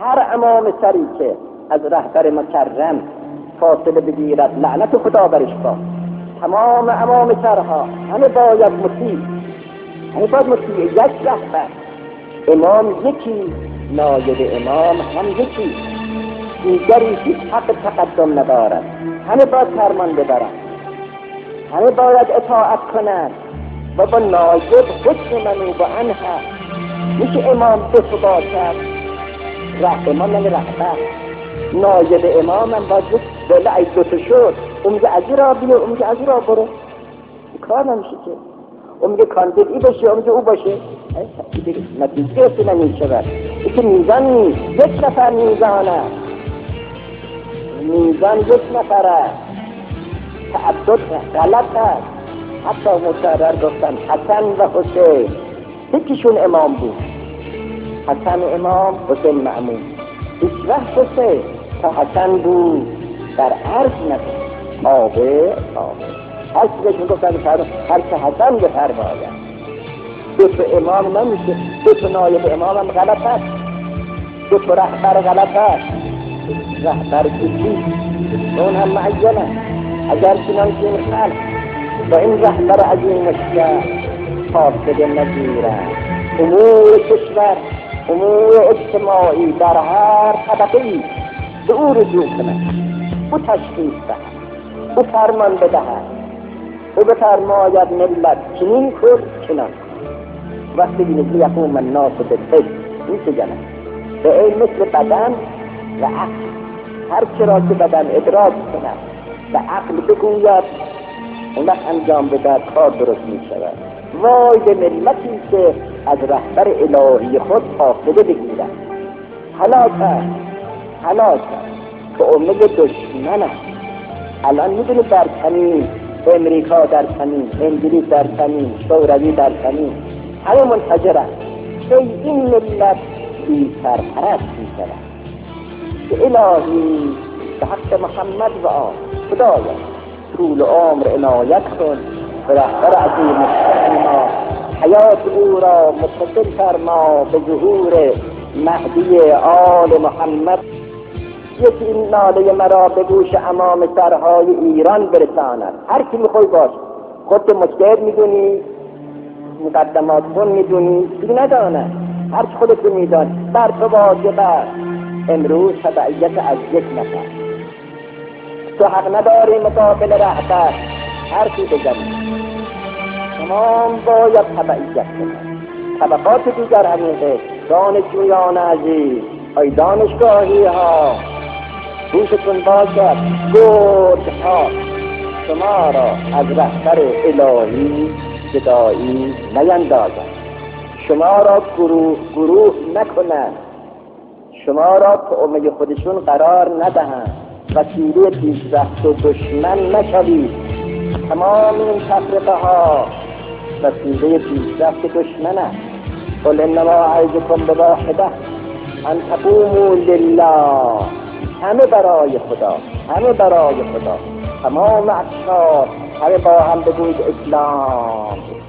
هر امام سری که از رهبر مکرم فاصله بگیرد لعنت خدا برش باد. تمام امام سرها همه باید مطیع، همه باید مطیع یک رهبر. امام یکی، نایب امام هم یکی، دیگری هیچ حق تقدم ندارد. همه باید فرمان ببرند، همه باید اطاعت کنند و با نایب حکم منوب عنها. میشه امام دو باشد، امام یعنی رهبر، نایب امام هم باید بله ای دوتا شد، اون میگه از این را بیه، اون میگه از این را برو، کار نمیشه که. اون میگه کاندید ای باشه، اون میگه او باشه، نتیجه اصلا نمیشه بر این که میزان نیست. یک نفر میزانه، میزان یک نفره، تعدد غلط هست. حتی مکرر گفتن حسن و حسین یکیشون امام بود، حسن امام، حسین مأمون. هیچ وقت حسین تا حسن بود در عرض نکن تابع. هر چی بهشون گفتن هر که حسن بفرماید. دو تا امام نمیشه، دو تا نایب امام هم غلط هست، دو تا رهبر غلط هست. رهبر کسی اون هم معینه. اگر چنان که این خلق با این رهبر عظیم مشکل فاصله نگیرن، امور کشور، امور اجتماعی در هر طبقه‌ای به او رجوع کنند، او تشخیص دهد، او فرمان بدهد، او بفرماید ملت چنین کن چنان. وقتی بینید یقوم الناس بالقسط این چه جنه به این مثل بدن و عقل. هر چرا که بدن ادراک کند و عقل بگوید اون وقت انجام بده، کار درست می شود. وای به ملتی که از رهبر الهی خود فاصله بگیرد. هلاکت که امه دشمن است. الان میدونید در کمین امریکا، در کمین انگلیس، در کمین شوروی، در کمین همه منفجرند که این ملت بی سرپرست می شود. که الهی به حق محمد و آن خدایا طول عمر عنایت کن به رهبر عظیم ما، حیات او را متصل فرما به ظهور مهدی آل محمد. یکی این ناله مرا به گوش امام سرهای ایران برساند. هر کی میخوای باش، خودت مجتهد میدونی، مقدمات کن میدونی، دیگه ندانه، هر چی خودت میدان. بر تو واجبه امروز تبعیت از یک نفر. تو حق نداری مقابل رهبر هر کی بزنی، تمام باید تبعیت کنند. طبقات دیگر همینه. دانشجویان عزیز، ای دانشگاهی ها، گوشتون باشد، گرد ها شما را از رهبر الهی جدایی نیندازند، شما را گروه نکنند، شما را به امه خودشون قرار ندهند، وسیله پیشرفت و دشمن نشوید. تمام این تفرقه ها وسیله پیشرفت دشمن است. قل انما اعظکم بواحده ان تقوموا لله. همه برای خدا، همه برای خدا، تمام اقشار همه با هم بگوید اسلام.